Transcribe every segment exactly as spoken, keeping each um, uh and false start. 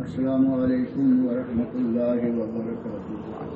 السلام علیکم ورحمۃ اللہ وبرکاتہ۔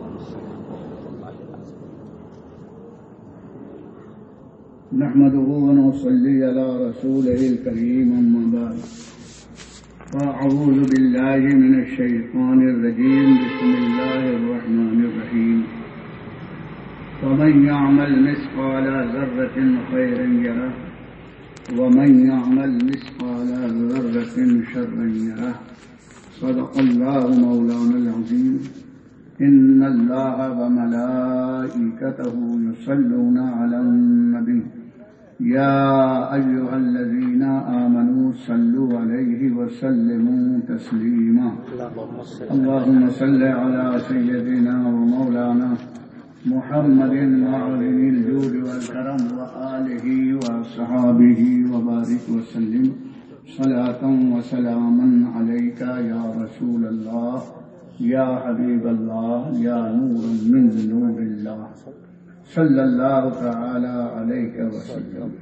نحمده ونصلي على رسوله الكريم، أما بعد فأعوذ بالله من الشيطان الرجيم، بسم الله الرحمن الرحيم۔ ومن يعمل مثقال ذرة خيرا يره ومن يعمل مثقال ذرة شرا يره، صدق الله مولانا العظيم۔ إن الله وملائكته يصلون على النبي يا أيها الذين آمنوا صلوا عليه وسلموا تسليما۔ اللهم صل على سيدنا ومولانا محمد معظم الجود والكرم وآله وصحابه وبارك وسلم صلاة وسلاما عليك يا رسول الله یا حبیب اللہ یا نور من نور اللہ صلی اللہ تعالی علیہ وسلم۔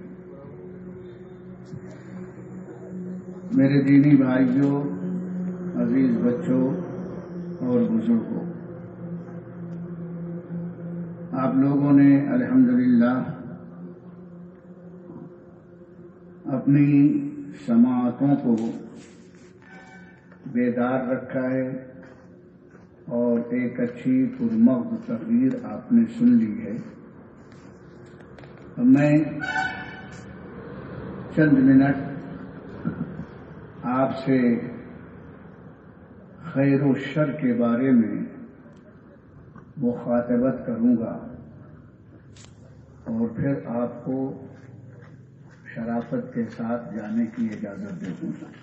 میرے دینی بھائیوں، عزیز بچوں اور بزرگوں، آپ لوگوں نے الحمدللہ اپنی سماعتوں کو بیدار رکھا ہے اور ایک اچھی پرمغز تقریر آپ نے سن لی ہے۔ میں چند منٹ آپ سے خیر و شر کے بارے میں مخاطبت کروں گا اور پھر آپ کو شرافت کے ساتھ جانے کی اجازت دے دوں گا۔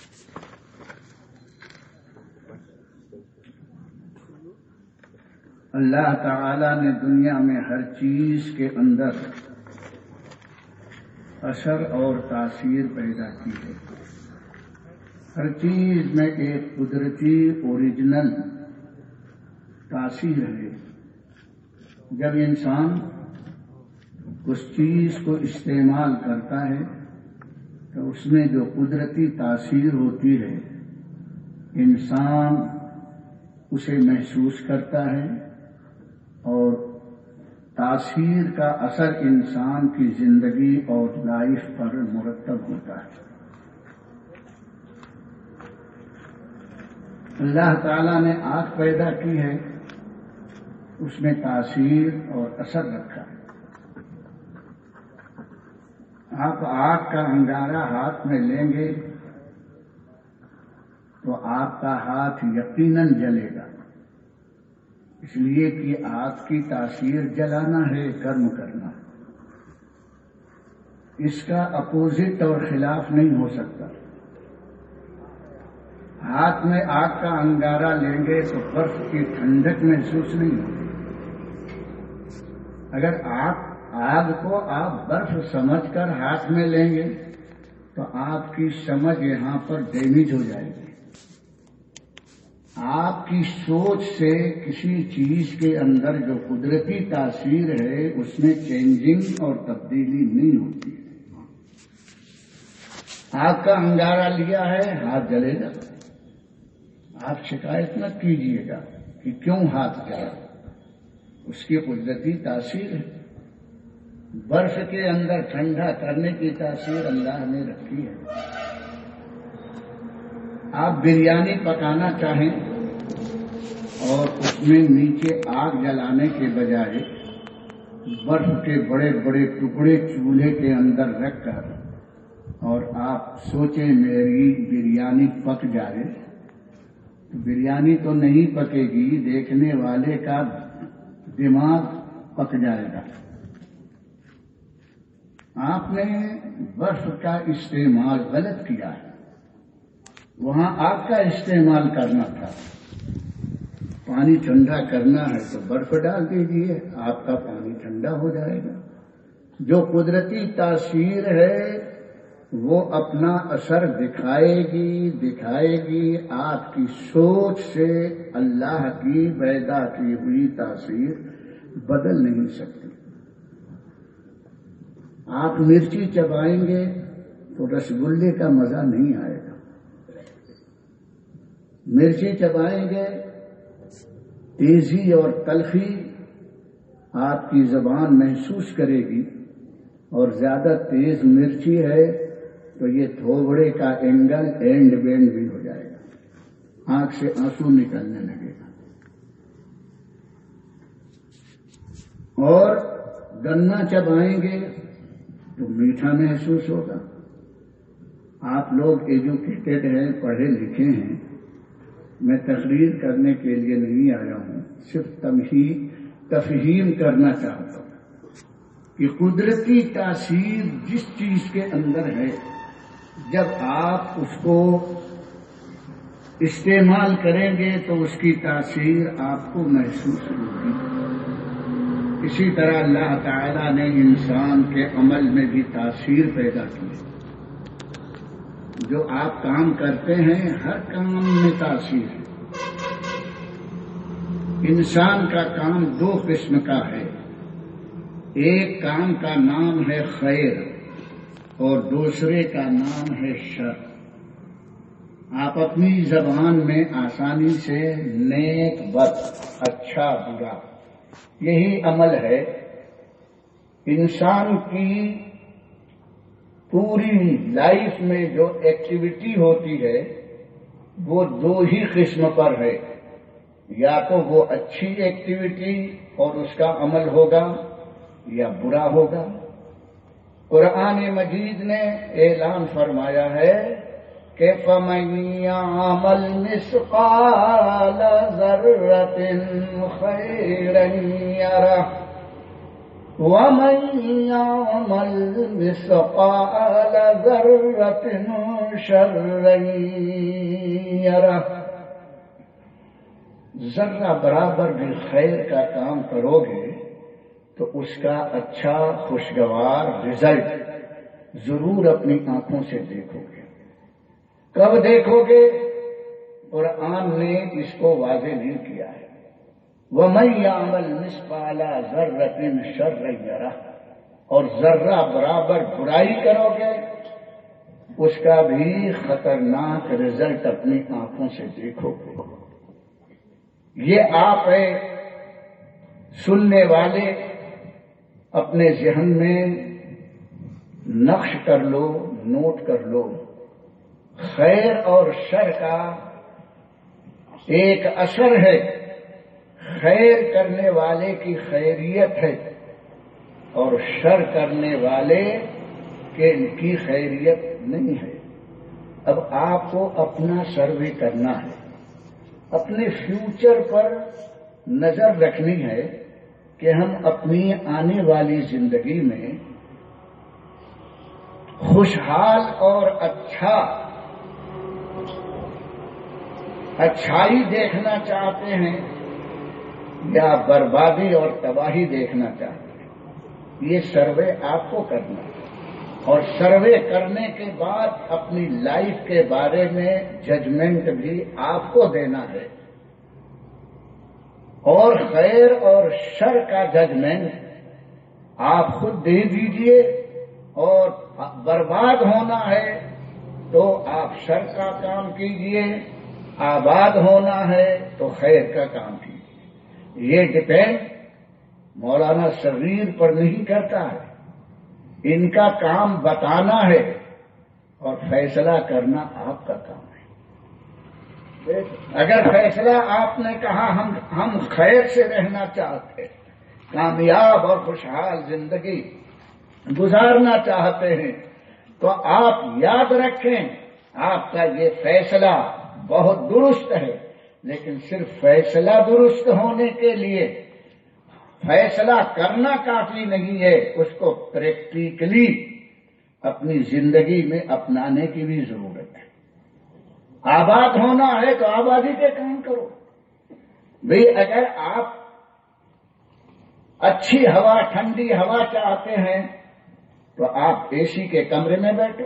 اللہ تعالی نے دنیا میں ہر چیز کے اندر اثر اور تاثیر پیدا کی ہے۔ ہر چیز میں ایک قدرتی اوریجنل تاثیر ہے۔ جب انسان اس چیز کو استعمال کرتا ہے تو اس میں جو قدرتی تاثیر ہوتی ہے انسان اسے محسوس کرتا ہے اور تاثیر کا اثر انسان کی زندگی اور لائف پر مرتب ہوتا ہے۔ اللہ تعالیٰ نے آگ پیدا کی ہے، اس میں تاثیر اور اثر رکھا ہے۔ آپ آگ کا انگارہ ہاتھ میں لیں گے تو آپ کا ہاتھ یقیناً جلے گا، اس لیے کہ آگ کی تاثیر جلانا ہے، گرم کرنا۔ اس کا اپوزٹ اور خلاف نہیں ہو سکتا۔ ہاتھ میں آگ کا انگارہ لیں گے تو برف کی ٹھنڈک محسوس نہیں ہوتی۔ اگر آپ آگ کو آپ برف سمجھ کر ہاتھ میں لیں گے تو آپ کی سمجھ یہاں پر ڈیمیج ہو جائے گی۔ آپ کی سوچ سے کسی چیز کے اندر جو قدرتی تاثیر ہے اس میں چینجنگ اور تبدیلی نہیں ہوتی۔ آگ کا انگارہ لیا ہے، ہاتھ جلے گا۔ آپ شکایت نہ کیجیے گا کہ کیوں ہاتھ جلا، اس کی قدرتی تاثیر ہے۔ برف کے اندر ٹھنڈا کرنے کی تاثیر اللہ نے رکھی ہے۔ آپ بریانی پکانا چاہیں اور اس میں نیچے آگ جلانے کے بجائے برف کے بڑے بڑے ٹکڑے چولہے کے اندر رکھ کر اور آپ سوچیں میری بریانی پک جائے، تو بریانی تو نہیں پکے گی، دیکھنے والے کا دماغ پک جائے گا۔ آپ نے برف کا استعمال غلط کیا ہے، وہاں آگ کا استعمال کرنا تھا۔ پانی ٹھنڈا کرنا ہے تو برف ڈال دیجیے، آپ کا پانی ٹھنڈا ہو جائے گا۔ جو قدرتی تاثیر ہے وہ اپنا اثر دکھائے گی دکھائے گی آپ کی سوچ سے اللہ کی پیدا کی ہوئی تاثیر بدل نہیں سکتی۔ آپ مرچی چبائیں گے تو رس گلے کا مزہ نہیں آئے گا۔ مرچی چبائیں گے تیزی اور تلخی آپ کی زبان محسوس کرے گی، اور زیادہ تیز مرچی ہے تو یہ تھوبڑے کا اینگل اینڈ بینڈ بھی ہو جائے گا، آنکھ سے آنسو نکلنے لگے گا۔ اور گنا چبائیں گے تو میٹھا محسوس ہوگا۔ آپ لوگ ایجوکیٹڈ ہیں، پڑھے لکھے ہیں، میں تقریر کرنے کے لیے نہیں آیا ہوں، صرف تمہید تفہیم کرنا چاہتا ہوں کہ قدرتی تاثیر جس چیز کے اندر ہے، جب آپ اس کو استعمال کریں گے تو اس کی تاثیر آپ کو محسوس ہوگی۔ اسی طرح اللہ تعالی نے انسان کے عمل میں بھی تاثیر پیدا کی ہے۔ جو آپ کام کرتے ہیں ہر کام میں تاثیر ہے۔ انسان کا کام دو قسم کا ہے، ایک کام کا نام ہے خیر اور دوسرے کا نام ہے شر۔ آپ اپنی زبان میں آسانی سے نیک بد، اچھا برا، یہی عمل ہے۔ انسان کی پوری لائف میں جو ایکٹیویٹی ہوتی ہے وہ دو ہی قسم پر ہے، یا تو وہ اچھی ایکٹیویٹی اور اس کا عمل ہوگا یا برا ہوگا۔ قرآن مجید نے اعلان فرمایا ہے کہ فَمَن يَعْمَلْ مِثْقَالَ ذَرَّةٍ خَيْرًا يَرَهُ وَمَن يَعْمَلْ مِثْقَالَ ذَرَّةٍ شَرًّا يَرَهُ۔ ذرہ برابر بھی خیر کا کام کرو گے تو اس کا اچھا خوشگوار رزلٹ ضرور اپنی آنکھوں سے دیکھو گے۔ کب دیکھو گے؟ قرآن نے اس کو واضح نہیں کیا ہے۔ وَمَن يَعْمَلْ مِثْقَالَ ذَرَّةٍ شَرًّا يَرَهُ، اور ذرہ برابر برائی کرو گے اس کا بھی خطرناک رزلٹ اپنی آنکھوں سے دیکھو گے۔ یہ آپ ہے سننے والے اپنے ذہن میں نقش کر لو، نوٹ کر لو۔ خیر اور شر کا ایک اثر ہے، خیر کرنے والے کی خیریت ہے اور شر کرنے والے کے کی خیریت نہیں ہے۔ اب آپ کو اپنا سروے کرنا ہے، اپنے فیوچر پر نظر رکھنی ہے کہ ہم اپنی آنے والی زندگی میں خوشحال اور اچھا اچھائی دیکھنا چاہتے ہیں یا بربادی اور تباہی دیکھنا چاہتے ہیں۔ یہ سروے آپ کو کرنا ہے، اور سروے کرنے کے بعد اپنی لائف کے بارے میں ججمنٹ بھی آپ کو دینا ہے، اور خیر اور شر کا ججمنٹ آپ خود دے دیجئے، اور برباد ہونا ہے تو آپ شر کا کام کیجئے، آباد ہونا ہے تو خیر کا کام کیجئے۔ یہ ڈپینڈ مولانا صغیر پر نہیں کرتا ہے، ان کا کام بتانا ہے اور فیصلہ کرنا آپ کا کام ہے۔ اگر فیصلہ آپ نے کہا ہم ہم خیر سے رہنا چاہتے ہیں، کامیاب اور خوشحال زندگی گزارنا چاہتے ہیں، تو آپ یاد رکھیں آپ کا یہ فیصلہ بہت درست ہے، لیکن صرف فیصلہ درست ہونے کے لیے فیصلہ کرنا کافی نہیں ہے، اس کو پریکٹیکلی اپنی زندگی میں اپنانے کی بھی ضرورت ہے۔ آباد ہونا ہے تو آبادی کے کام کرو۔ بھئی اگر آپ اچھی ہوا، ٹھنڈی ہوا چاہتے ہیں تو آپ اے سی کے کمرے میں بیٹھو،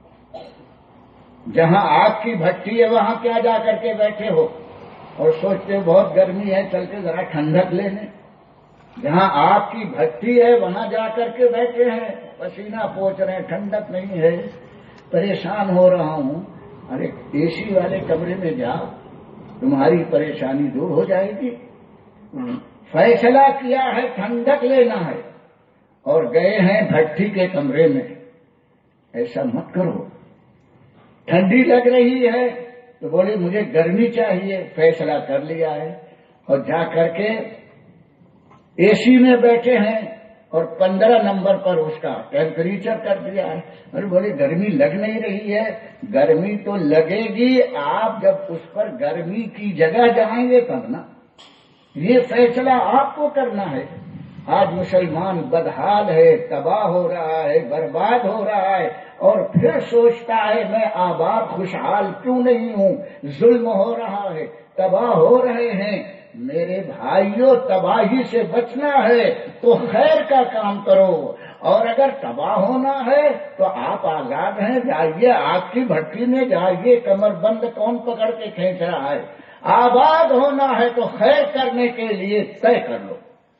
جہاں آگ کی بھٹی ہے وہاں کیا جا کر کے بیٹھے ہو اور سوچتے ہو بہت گرمی ہے چل کے ذرا ٹھنڈک لینے۔ جہاں آگ کی بھٹی ہے وہاں جا کر کے بیٹھے ہیں، پسینہ پوچھ رہے ہیں، ٹھنڈک نہیں ہے، پریشان ہو رہا ہوں۔ ارے اے سی والے کمرے میں جاؤ، تمہاری پریشانی دور ہو جائے گی. فیصلہ کیا ہے ٹھنڈک لینا ہے اور گئے ہیں بھٹی کے کمرے میں. ایسا مت کرو. ٹھنڈی لگ رہی ہے تو بولے مجھے گرمی چاہیے، فیصلہ کر لیا ہے اور جا کر کے اے سی میں بیٹھے ہیں اور پندرہ نمبر پر اس کا ٹیمپریچر کر دیا ہے. اور بولے گرمی لگ نہیں رہی ہے. گرمی تو لگے گی، آپ جب اس پر گرمی کی جگہ جائیں گے تب نا. یہ فیصلہ آپ کو کرنا ہے. آج مسلمان بدحال ہے، تباہ ہو رہا ہے، برباد ہو رہا ہے اور پھر سوچتا ہے میں آباد خوشحال کیوں نہیں ہوں. ظلم ہو رہا ہے، تباہ ہو رہے ہیں. میرے بھائیوں، تباہی سے بچنا ہے تو خیر کا کام کرو، اور اگر تباہ ہونا ہے تو آپ آزاد ہیں. جائیے آگ کی بھٹی میں جائیے، کمر بند کون پکڑ کے کھینچ رہا ہے. آباد ہونا ہے تو خیر کرنے کے لیے طے کر لو.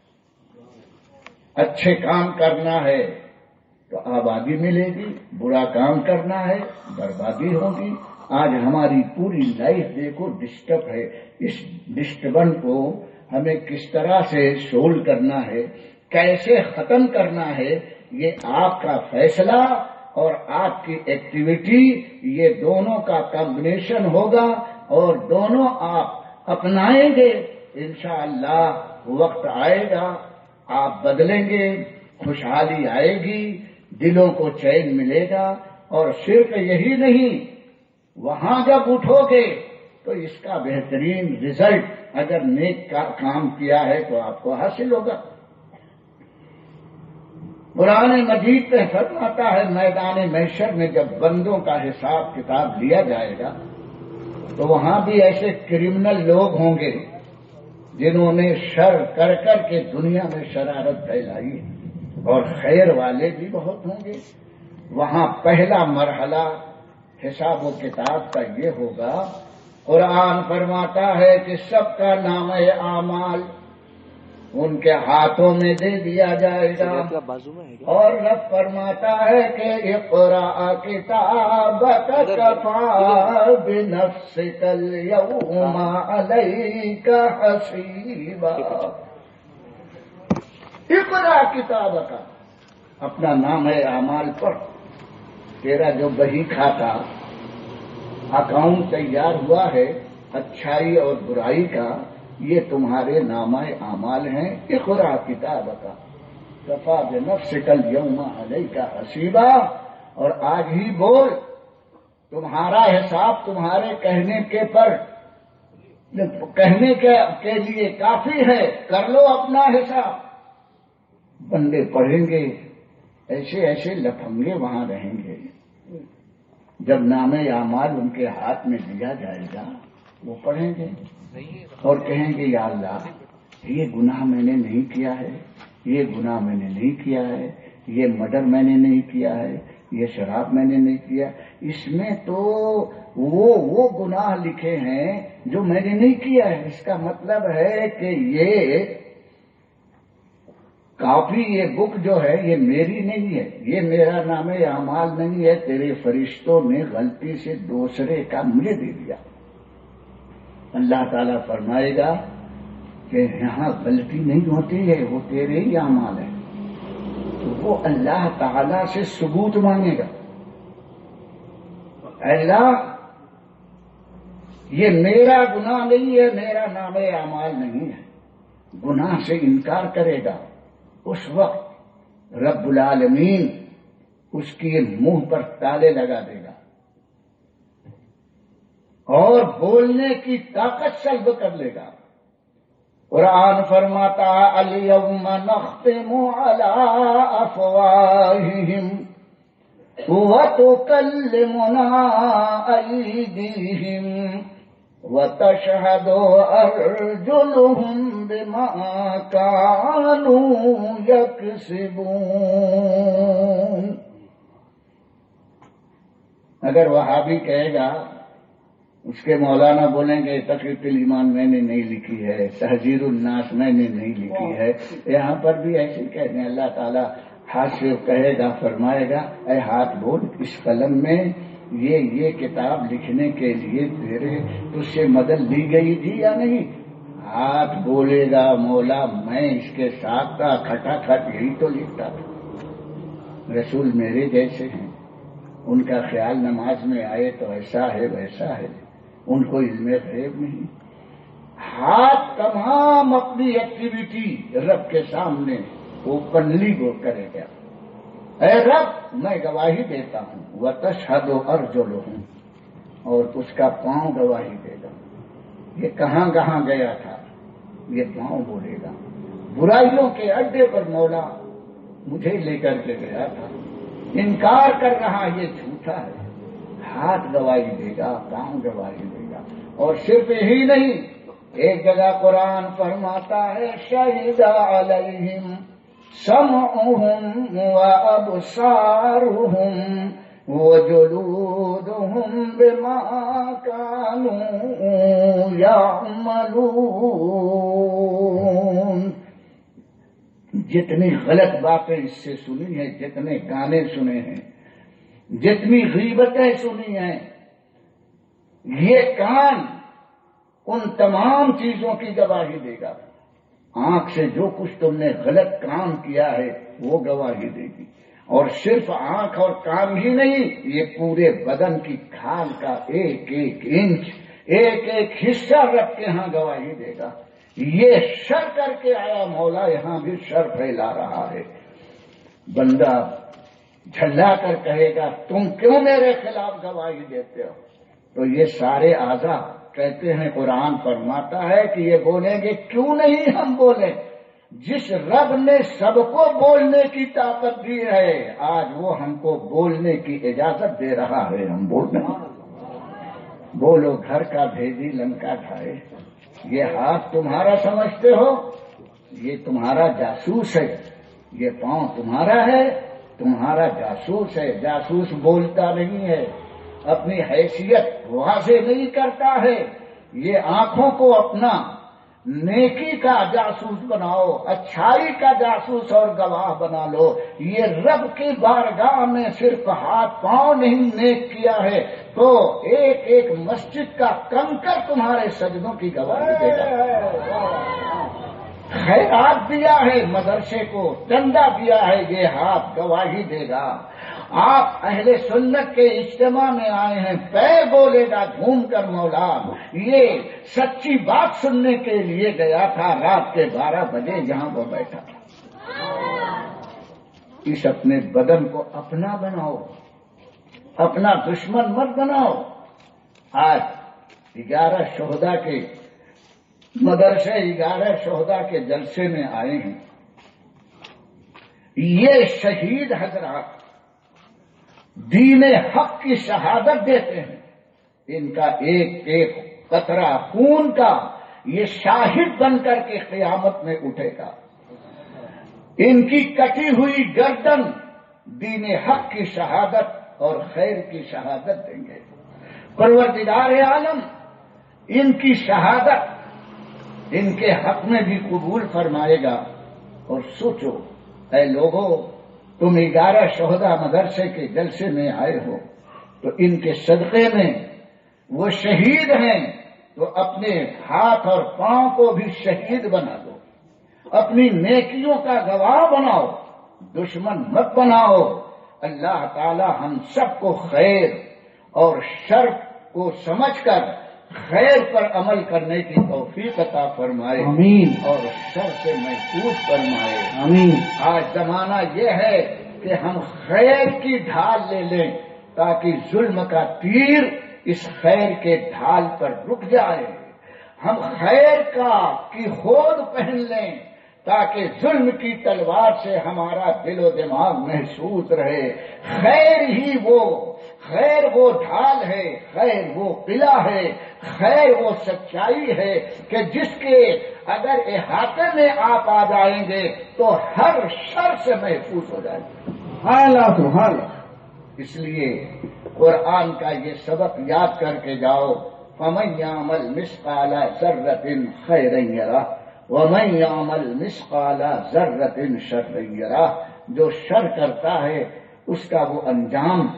اچھے کام کرنا ہے تو آبادی ملے گی، برا کام کرنا ہے بربادی ہوگی. آج ہماری پوری لائف دیکھو ڈسٹرب ہے. اس ڈسٹربن کو ہمیں کس طرح سے سولو کرنا ہے، کیسے ختم کرنا ہے، یہ آپ کا فیصلہ اور آپ کی ایکٹیویٹی، یہ دونوں کا کمبینیشن ہوگا اور دونوں آپ اپنائیں گے. انشاءاللہ وقت آئے گا، آپ بدلیں گے، خوشحالی آئے گی، دلوں کو چین ملے گا. اور صرف یہی نہیں، وہاں جب اٹھو گے تو اس کا بہترین رزلٹ اگر نیک کا کام کیا ہے تو آپ کو حاصل ہوگا. قرآن مجید پہ فرماتا ہے میدان محشر میں جب بندوں کا حساب کتاب لیا جائے گا تو وہاں بھی ایسے کرمنل لوگ ہوں گے جنہوں نے شر کر کر کے دنیا میں شرارت پھیلائی، اور خیر والے بھی بہت ہوں گے. وہاں پہلا مرحلہ حساب و کتاب کا یہ ہوگا. قرآن فرماتا ہے کہ سب کا نام اعمال ان کے ہاتھوں میں دے دیا جائے گا، اور رب فرماتا ہے کہ اقرأ کتابک کفی بنفسک اليوم علیک حسیبا. اقرأ کتابک، اپنا نام اعمال پڑھ. تیرا جو بہی کھاتا اکاؤنٹ تیار ہوا ہے اچھائی اور برائی کا، یہ تمہارے نامہ اعمال ہیں. اقرأ کتابک کفی بنفسک اليوم علیک حسیبا. اور آج ہی بول، تمہارا حساب تمہارے کہنے کے پر کہنے کے لیے کافی ہے. کر لو اپنا حساب. بندے پڑھیں گے، ایسے ایسے لفنگے وہاں رہیں گے. جب نام اعمال ان کے ہاتھ میں دیا جائے گا وہ پڑھیں گے اور کہیں گے یا اللہ یہ گناہ میں نے نہیں کیا ہے، یہ گناہ میں نے نہیں کیا ہے، یہ مرڈر میں نے نہیں کیا ہے، یہ شراب میں نے نہیں کیا. اس میں تو وہ وہ گناہ لکھے ہیں جو میں نے نہیں کیا ہے. اس کا مطلب ہے کہ یہ کافی، یہ بک جو ہے یہ میری نہیں ہے، یہ میرا نام اعمال نہیں ہے. تیرے فرشتوں نے غلطی سے دوسرے کا مجھے دے دیا. اللہ تعالیٰ فرمائے گا کہ یہاں غلطی نہیں ہوتی ہے، وہ تیرے ہی اعمال ہے. تو وہ اللہ تعالیٰ سے ثبوت مانگے گا. اللہ یہ میرا گناہ نہیں ہے، میرا نام اعمال نہیں ہے. گناہ سے انکار کرے گا. اس وقت رب العالمین اس کے منہ پر تالے لگا دے گا اور بولنے کی طاقت سلب کر لے گا. قرآن فرماتا الیوم نختم علی افواہہم وتکلمنا ایدیہم وَتَشْهَدُ أَرْجُلُهُمْ بِمَا كَانُوا يَكْسِبُونَ. اگر وہابی کہے گا، اس کے مولانا بولیں گے تقریب الایمان میں نے نہیں لکھی ہے، تحذیر الناس میں نے نہیں لکھی ہے. یہاں پر بھی ایسے کہتے ہیں. اللہ تعالیٰ ہاتھ سے کہے گا، فرمائے گا اے ہاتھ بول، اس قلم میں یہ یہ کتاب لکھنے کے لیے تیرے تجھ سے مدد لی گئی تھی یا نہیں؟ ہاتھ بولے گا مولا میں اس کے ساتھ تھا، کھٹا کھٹ یہی تو لکھتا تھا۔ رسول میرے جیسے ہیں، ان کا خیال نماز میں آئے تو ایسا ہے ویسا ہے، ان کو علم غیب نہیں۔ ہاتھ تمام اپنی ایکٹیویٹی رب کے سامنے اوپنلی وہ کرے گا، اے رب میں گواہی دیتا ہوں، وَتَشْهَدُ أَرْجُلُهُمْ، اور اس کا پاؤں گواہی دے گا۔ یہ کہاں کہاں گیا تھا یہ پاؤں بولے گا، برائیوں کے اڈے پر مولا مجھے لے کر کے گیا تھا، انکار کر رہا یہ جھوٹا ہے۔ ہاتھ گواہی دے گا، پاؤں گواہی دے گا، اور صرف یہی نہیں، ایک جگہ قرآن فرماتا ہے شہد علیہم سمعہم وابصارہم وجلودہم بما کانوا یعملون۔ جتنی غلط باتیں اس سے سنی ہیں، جتنے گانے سنے ہیں، جتنی غیبتیں سنی ہیں، یہ کان ان تمام چیزوں کی گواہی دے گا۔ آنکھ سے جو کچھ تم نے غلط کام کیا ہے وہ گواہی دے گی، اور صرف آنکھ اور کان ہی نہیں، یہ پورے بدن کی کھال کا ایک ایک انچ، ایک ایک حصہ رکھ کے ہاں گواہی دے گا۔ یہ شر کر کے آیا مولا، یہاں بھی شر پھیلا رہا ہے۔ بندہ جھلا کر کہے گا تم کیوں میرے خلاف گواہی دیتے ہو؟ تو یہ سارے اعضاء کہتے ہیں، قرآن فرماتا ہے کہ یہ بولیں گے کیوں نہیں ہم بولیں؟ جس رب نے سب کو بولنے کی طاقت دی ہے، آج وہ ہم کو بولنے کی اجازت دے رہا ہے، ہم بول رہے ہیں۔ بولو گھر کا بھیدی لنکا کھائے، یہ ہاتھ تمہارا سمجھتے ہو، یہ تمہارا جاسوس ہے، یہ پاؤں تمہارا ہے، تمہارا جاسوس ہے۔ جاسوس بولتا نہیں ہے، اپنی حیثیت واضح نہیں کرتا ہے۔ یہ آنکھوں کو اپنا نیکی کا جاسوس بناؤ، اچھائی کا جاسوس اور گواہ بنا لو۔ یہ رب کی بارگاہ میں صرف ہاتھ پاؤں نہیں نیک کیا ہے تو ایک ایک مسجد کا کنکر تمہارے سجدوں کی گواہی دے گا۔ خیرات دیا ہے مدرسے کو، چندہ دیا ہے، یہ ہاتھ گواہی دے گا۔ آپ اہل سنت کے اجتماع میں آئے ہیں، پیر بولے گا گھوم کر مولا یہ سچی بات سننے کے لیے گیا تھا، رات کے بارہ بجے یہاں وہ بیٹھا تھا۔ اس اپنے بدن کو اپنا بناؤ، اپنا دشمن مت بناؤ۔ آج گیارہ شہداء کے مدرسے گیارہ شہداء کے جلسے میں آئے ہیں، یہ شہید حضرات دین حق کی شہادت دیتے ہیں، ان کا ایک ایک قطرہ خون کا یہ شاہد بن کر کے قیامت میں اٹھے گا۔ ان کی کٹی ہوئی گردن دین حق کی شہادت اور خیر کی شہادت دیں گے۔ پروردگار عالم ان کی شہادت ان کے حق میں بھی قبول فرمائے گا۔ اور سوچو اے لوگوں، تم گیارہ شہداء مدرسے کے جلسے میں آئے ہو تو ان کے صدقے میں وہ شہید ہیں، تو اپنے ہاتھ اور پاؤں کو بھی شہید بنا دو، اپنی نیکیوں کا گواہ بناؤ، دشمن مت بناؤ۔ اللہ تعالی ہم سب کو خیر اور شر کو سمجھ کر خیر پر عمل کرنے کی توفیق عطا فرمائے، آمین، اور شر سے محفوظ فرمائے، آمین۔ آج زمانہ یہ ہے کہ ہم خیر کی ڈھال لے لیں تاکہ ظلم کا تیر اس خیر کے ڈھال پر رک جائے، ہم خیر کا کی خود پہن لیں تاکہ ظلم کی تلوار سے ہمارا دل و دماغ محسوس رہے۔ خیر ہی وہ خیر وہ ڈھال ہے، خیر وہ قلعہ ہے، خیر وہ سچائی ہے کہ جس کے اگر احاطے میں آپ آ جائیں گے تو ہر شر سے محفوظ ہو جائیں گے۔ حالات حال اس لیے قرآن کا یہ سبق یاد کر کے جاؤ، فَمَن يَعْمَلْ مِثْقَالَ ذَرَّةٍ خَيْرًا يَرَهُ وَمَن يَعْمَلْ مِثْقَالَ ذَرَّةٍ شَرًّا يَرَهُ۔ جو شر کرتا ہے اس کا وہ انجام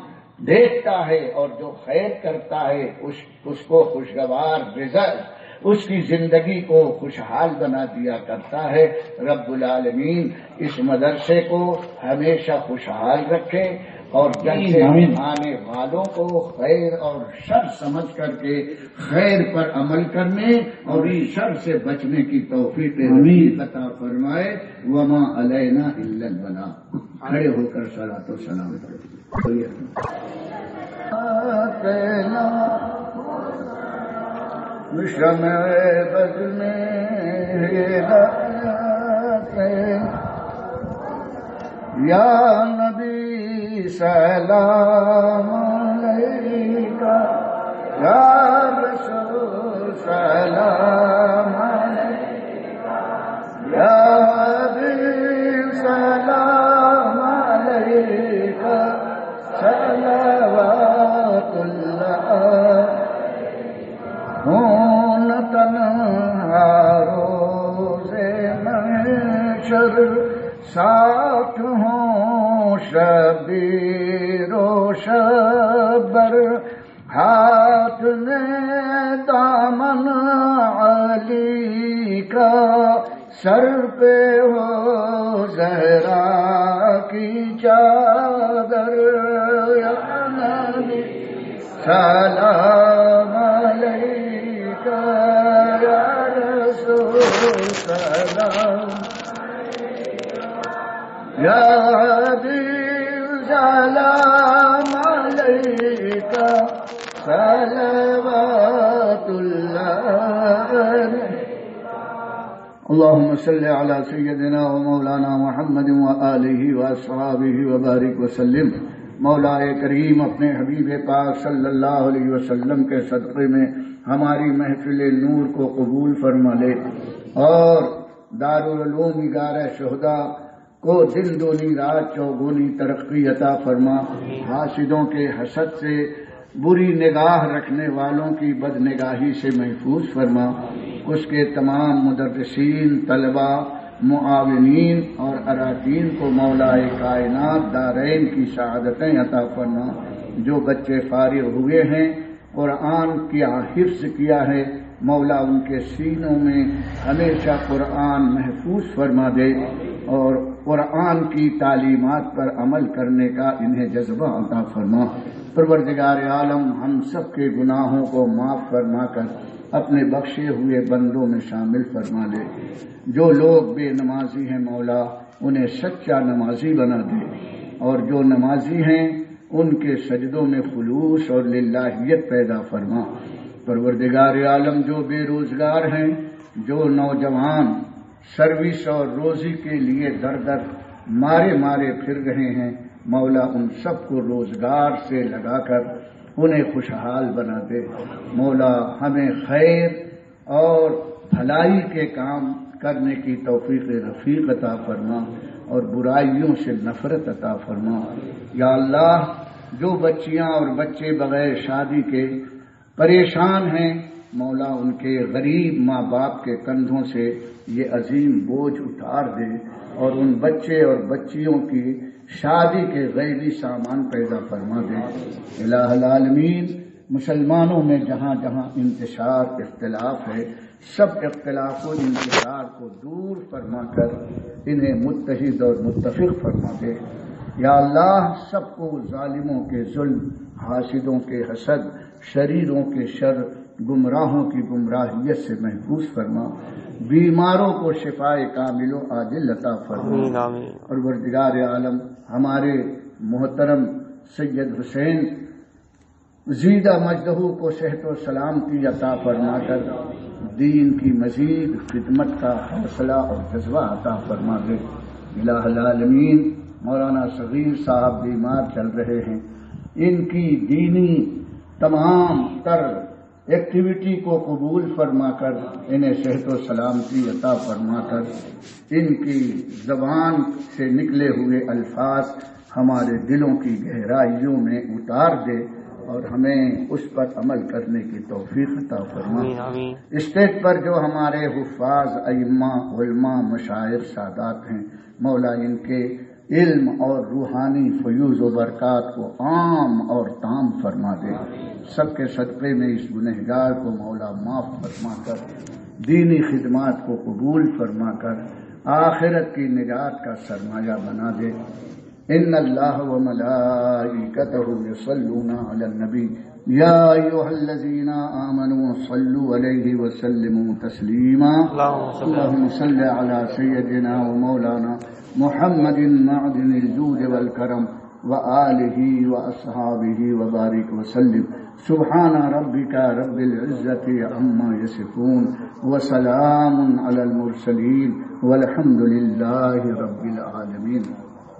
دیکھتا ہے اور جو خیر کرتا ہے اس اس کو خوشگوار رزق اس کی زندگی کو خوشحال بنا دیا کرتا ہے۔ رب العالمین اس مدرسے کو ہمیشہ خوشحال رکھے اور جلسے آنے والوں کو خیر اور شر سمجھ کر کے خیر پر عمل کرنے اور اس شر سے بچنے کی توفیق عطا فرمائے۔ وما علینا الا البلاغ۔ کھڑے ہو کر صلاۃ و سلام کرو۔ شمع بد میں یا نبی سلام علیکہ، یا رسول سلام علیکہ، یا حبیب سلام علیکہ، صلوات اللہ ہوں تنہا روز محشر، ساتھ ہوں شبیر و شبر، ہاتھ میں دامن علی کا، سر پہ ہو زہرا کی چادر، یا نبی سلام علیکہ، یا رسول سلام، یا حبیب سلام علیکہ، صلوات اللہ علیہ۔ اللهم صل على سيدنا ومولانا محمد وآلہ واصحابہ وبارک وسلم۔ مولا کریم اپنے حبیب پاک صلی اللہ علیہ وسلم کے صدقے میں ہماری محفل نور کو قبول فرما لے اور دارالعلوم نگار شہداء کو دن دونی رات چوگونی ترقی عطا فرما، حاسدوں کے حسد سے، بری نگاہ رکھنے والوں کی بد نگاہی سے محفوظ فرما، اس کے تمام مدرسین، طلباء، معاونین اور اراکین کو مولا کائنات دارین کی سعادتیں عطا فرما۔ جو بچے فارغ ہوئے ہیں قرآن کی حفظ کیا ہے، مولا ان کے سینوں میں ہمیشہ قرآن محفوظ فرما دے اور قرآن کی تعلیمات پر عمل کرنے کا انہیں جذبہ عطا فرما۔ پروردگار عالم ہم سب کے گناہوں کو معاف فرما کر اپنے بخشے ہوئے بندوں میں شامل فرما لے۔ جو لوگ بے نمازی ہیں مولا انہیں سچا نمازی بنا دے، اور جو نمازی ہیں ان کے سجدوں میں خلوص اور للہیت پیدا فرما۔ پروردگار عالم جو بے روزگار ہیں، جو نوجوان سروس اور روزی کے لیے در در مارے مارے پھر رہے ہیں، مولا ان سب کو روزگار سے لگا کر انہیں خوشحال بنا دے۔ مولا ہمیں خیر اور بھلائی کے کام کرنے کی توفیق رفیق عطا فرما اور برائیوں سے نفرت عطا فرما۔ یا اللہ جو بچیاں اور بچے بغیر شادی کے پریشان ہیں، مولا ان کے غریب ماں باپ کے کندھوں سے یہ عظیم بوجھ اتار دے اور ان بچے اور بچیوں کی شادی کے غیبی سامان پیدا فرما دے۔ الہ العالمین مسلمانوں میں جہاں جہاں انتشار اختلاف ہے، سب اختلاف و انتشار کو دور فرما کر انہیں متحد اور متفق فرما دے۔ یا اللہ سب کو ظالموں کے ظلم، حاسدوں کے حسد، شریروں کے شر، گمراہوں کی گمراہیت سے محفوظ فرما۔ بیماروں کو شفاء کامل و عاجل عطا فرما۔ اور پروردگار عالم ہمارے محترم سید حسین زیدہ مجدہ کو صحت و سلامتی عطا فرما کر دین کی مزید خدمت کا حوصلہ اور جذبہ عطا فرما دے۔ الہ العالمین مولانا صغیر صاحب بیمار چل رہے ہیں، ان کی دینی تمام تر ایکٹیویٹی کو قبول فرما کر انہیں صحت و سلامتی عطا فرما کر ان کی زبان سے نکلے ہوئے الفاظ ہمارے دلوں کی گہرائیوں میں اتار دے اور ہمیں اس پر عمل کرنے کی توفیق عطا فرما۔ اسٹیج پر جو ہمارے حفاظ، ائمہ، علماء، مشائخ، سادات ہیں، مولا ان کے علم اور روحانی فیوز و برکات کو عام اور تام فرما دے. سب کے صدقے میں اس گنہگار کو مولا معاف فرما کر دینی خدمات کو قبول فرما کر آخرت کی نجات کا سرمایہ بنا دے. ان اللہ و ملائکتہ یصلون علی النبی یا ایھا الذین آمنوا صلوا علیہ وسلموا تسلیما. اللهم صل علی سیدنا و مولانا محمد معدن الجود والکرم وآلہ واصحابہ وبارک وسلم. سبحان ربک رب العزۃ عما یصفون وسلام علی المرسلین والحمد للہ رب العالمین.